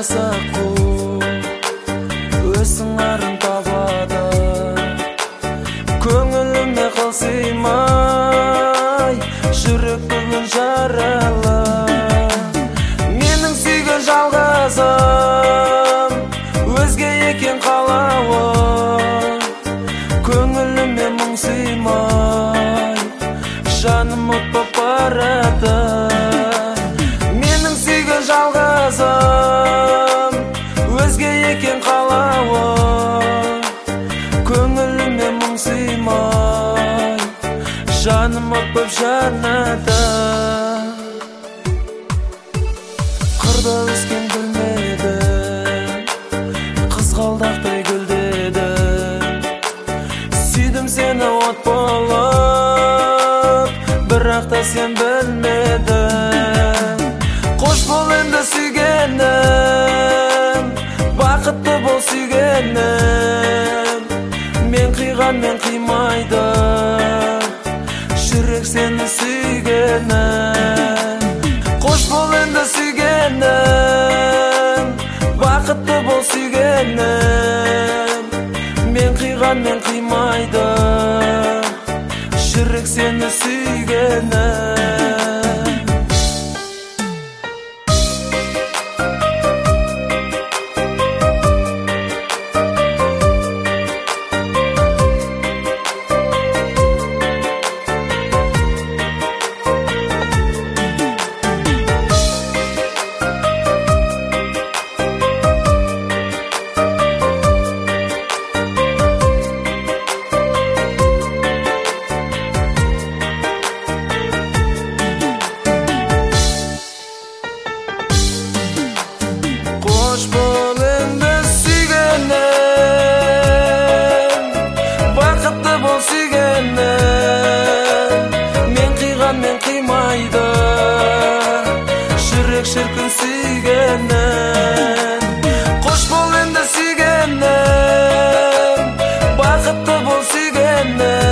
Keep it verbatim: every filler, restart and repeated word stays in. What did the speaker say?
жасақу өз сыңарын табады, көңіліме қалсыймай жүрек бүгін жаралы. Менің сүйген жалғызым өзге екен қалауы, көңіліме мұң сыймай жаным от боп барады. Менің сүйген жалғызым өзге екен қалауы, көңіліме мұң сыймай жаным от боп жанады. Қырда өскен білмедім, қызғалдақтай гүлдедім, сүйдім сені от болып, бірақ та сен білмедің. Қош бол енді сүйгенім, бақытты бол сүйгенім, мен қиған мен қимайды жүрек сені сүйгенім. Қош бол енді сүйгенім, бақытты бол сүйгенім, мен қиған мен қимайды жүрек сені сүйгенім. Қош бол енді сүйгенім, бақытты бол сүйгенім, мен қиған мен қимайды жүрек шіркін сүйгенім. Қош бол енді сүйгенім, бақытты бол сүйгенім,